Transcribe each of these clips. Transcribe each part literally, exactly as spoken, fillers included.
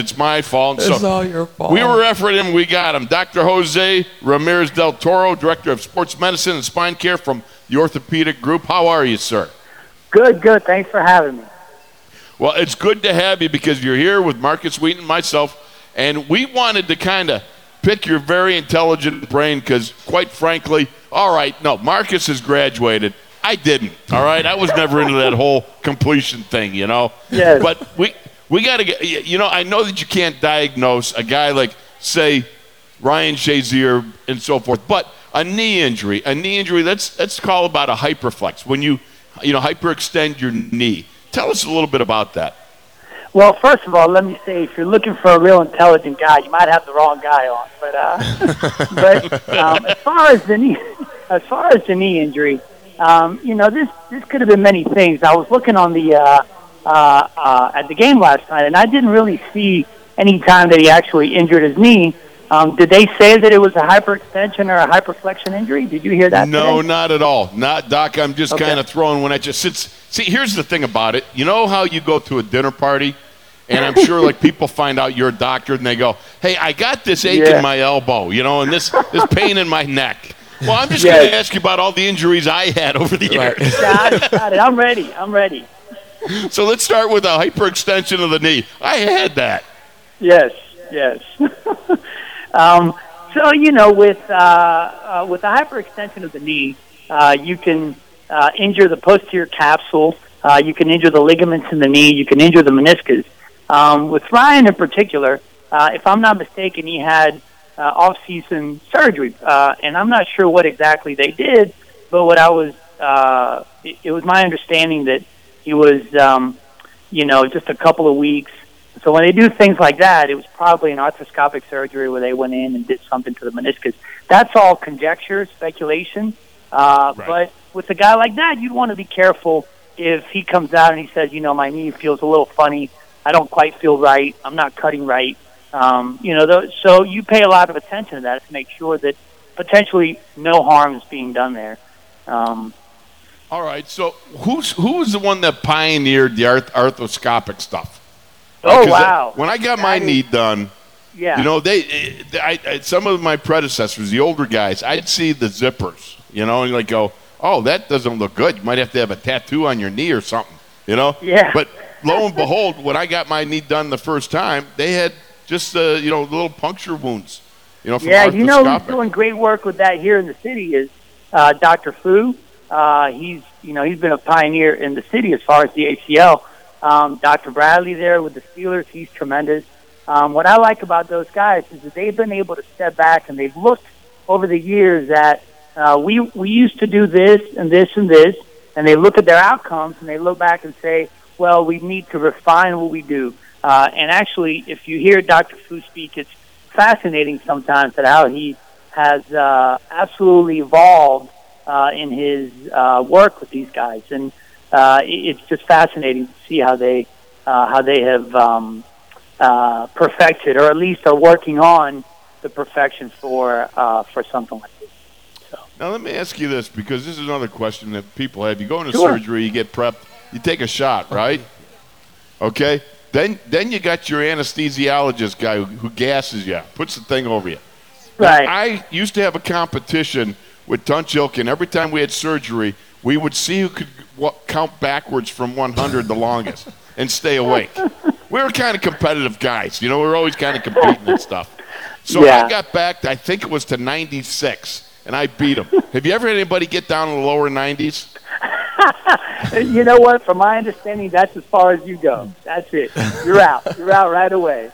It's my fault. It's so all your fault. We were referring him. We got him. Doctor Jose Ramirez del Toro, Director of Sports Medicine and Spine Care from the Orthopedic Group. How are you, sir? Good, good. Thanks for having me. Well, it's good to have you because you're here with Marcus Wheaton and myself, and we wanted to kind of pick your very intelligent brain because, quite frankly, all right, no, Marcus has graduated. I didn't, all right? I was never into that whole completion thing, you know? Yes. But we we got to get, you know, I know that you can't diagnose a guy like, say, Ryan Shazier and so forth, but a knee injury, a knee injury, let's, let's call about a hyperflex. When you, you know, hyperextend your knee. Tell us a little bit about that. Well, first of all, let me say, if you're looking for a real intelligent guy, you might have the wrong guy on. But, uh, but um, as far as the knee, as far as the knee injury, um, you know, this this could have been many things. I was looking on the uh, uh, uh, at the game last night, and I didn't really see any time that he actually injured his knee. Um, did they say that it was a hyperextension or a hyperflexion injury? Did you hear that? No, today? not at all. Not, Doc, I'm just Okay. kind of throwing when I just sit. See, here's the thing about it. You know how you go to a dinner party, and I'm sure like people find out you're a doctor, and they go, hey, I got this ache Yeah. in my elbow, you know, and this, this pain in my neck. Well, I'm just Yes. going to ask you about all the injuries I had over the years. Right. Got it, got it. I'm ready. I'm ready. So let's start with a hyperextension of the knee. I had that. Yes, yes. um, so you know, with uh, uh, with a hyperextension of the knee, uh, you can uh, injure the posterior capsule. Uh, you can injure the ligaments in the knee. You can injure the meniscus. Um, with Ryan in particular, uh, if I'm not mistaken, he had uh, off-season surgery, uh, and I'm not sure what exactly they did. But what I was, uh, it, it was my understanding that he was, um, you know, just a couple of weeks. So when they do things like that, it was probably an arthroscopic surgery where they went in and did something to the meniscus. That's all conjecture, speculation. Uh, Right. But with a guy like that, you'd want to be careful if he comes out and he says, you know, my knee feels a little funny. I don't quite feel right. I'm not cutting right. Um, you know, th- so you pay a lot of attention to that to make sure that potentially no harm is being done there. Um, All right, so who's who was the one that pioneered the arth- arthroscopic stuff? oh, 'Cause wow. that- when I got my That is- knee done, Yeah. you know, they, I, I, some of my predecessors, the older guys, I'd see the zippers, you know, and like go, oh, that doesn't look good. You might have to have a tattoo on your knee or something, you know? Yeah. But lo and behold, when I got my knee done the first time, they had just, uh, you know, little puncture wounds, you know, from Yeah, you know who's arthroscopic. doing great work with that here in the city is uh, Doctor Fu. Uh, he's, you know, he's been a pioneer in the city as far as the A C L. Um, Doctor Bradley there with the Steelers, he's tremendous. Um, what I like about those guys is that they've been able to step back and they've looked over the years at uh, we we used to do this and this and this, and they look at their outcomes and they look back and say, well, we need to refine what we do. Uh, and actually, if you hear Doctor Fu speak, it's fascinating sometimes at how he has uh, absolutely evolved uh, in his uh, work with these guys, and uh, it- it's just fascinating to see how they uh, how they have um, uh, perfected, or at least are working on the perfection for uh, for something like this. Now, let me ask you this, because this is another question that people have. You go into Sure. surgery, you get prepped, you take a shot, right? Okay? Then then you got your anesthesiologist guy who, who gasses you, puts the thing over you. Now, Right. I used to have a competition with Tunch Ilkin. Every time we had surgery, we would see who could wa- count backwards from one hundred the longest and stay awake. We were kind of competitive guys. You know, we were always kind of competing and stuff. So Yeah. I got back, I think it was to ninety-six, and I beat him. Have you ever had anybody get down in the lower nineties? You know what? From my understanding, that's as far as you go. That's it. You're out. You're out right away.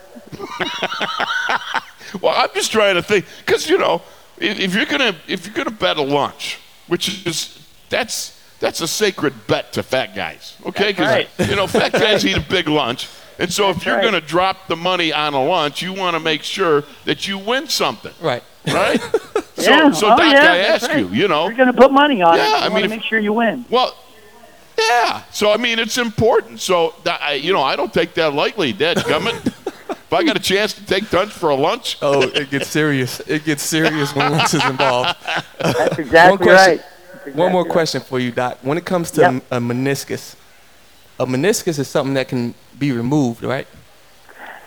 Well, I'm just trying to think, because you know, if, if you're gonna if you're gonna bet a lunch, which is that's that's a sacred bet to fat guys, okay? That's right. you know, fat guys eat a big lunch, and so if you're right. gonna drop the money on a lunch, you want to make sure that you win something, Right. right? Yeah. So, so Oh, Doc, yeah, I that's ask right. you, you know, You're going to put money on Yeah, it. You I want mean, to if- make sure you win. well, yeah. So I mean, it's important. So that, I, you know, I don't take that lightly, Dad. Gummit. If I got a chance to take Tunch for a lunch, Oh, it gets serious. It gets serious when lunch is involved. That's exactly question. right. That's exactly One more right. question for you, Doc. When it comes to Yep. a meniscus, a meniscus is something that can be removed, right?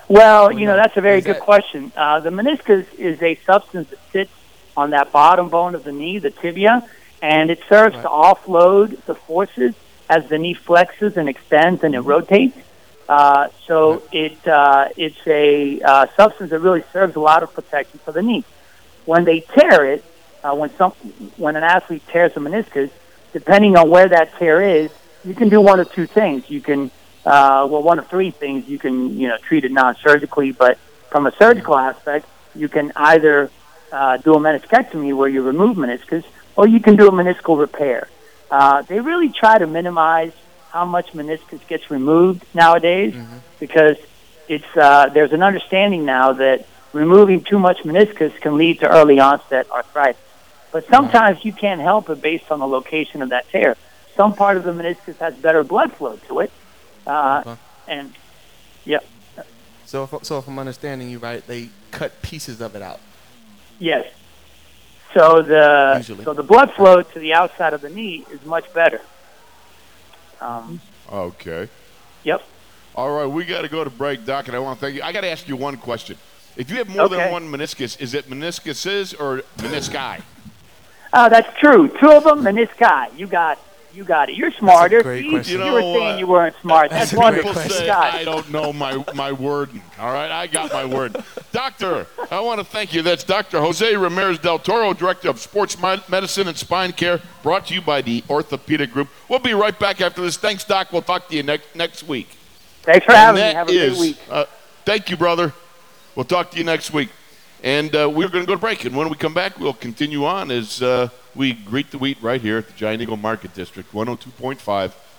Well, you know, that's a very Is good that- question. Uh, the meniscus is a substance that sits on that bottom bone of the knee, the tibia, and it serves Right. to offload the forces as the knee flexes and extends and it rotates. Uh, so it uh, it's a uh, substance that really serves a lot of protection for the knee. When they tear it, uh, when some when an athlete tears a meniscus, depending on where that tear is, you can do one of two things. You can uh, well, one of three things. You can you know treat it non-surgically, but from a surgical aspect, you can either uh, do a meniscectomy where you remove meniscus, or you can do a meniscal repair. Uh, they really try to minimize how much meniscus gets removed nowadays Mm-hmm. because it's uh, there's an understanding now that removing too much meniscus can lead to early onset arthritis. But sometimes you can't help it based on the location of that tear. Some part of the meniscus has better blood flow to it, uh, Okay. and yeah, So if, so if I'm understanding you right, they cut pieces of it out. yes. So the Usually. so the blood flow to the outside of the knee is much better. Um, Okay. yep. All right, we got to go to break, Doc, and I want to thank you. I got to ask you one question. If you have more than Okay. one meniscus, is it meniscuses or menisci? Uh, that's true. Two of them, menisci. You got you got it. You're smarter. great See? question. You, You were know, saying uh, you weren't smart. That's, that's a great wonderful. question. You Say got I it. don't know my, my wording. All right, I got my word. Doctor, I want to thank you. That's Doctor Jose Ramirez del Toro, Director of Sports Mi- Medicine and Spine Care, brought to you by the Orthopedic Group. We'll be right back after this. Thanks, Doc. We'll talk to you next next week. Thanks for And having me. that Have a great is- week. uh, thank you, brother. We'll talk to you next week. And uh, we're going to go to break. And when we come back, we'll continue on as uh, we greet the wheat right here at the Giant Eagle Market District, one oh two point five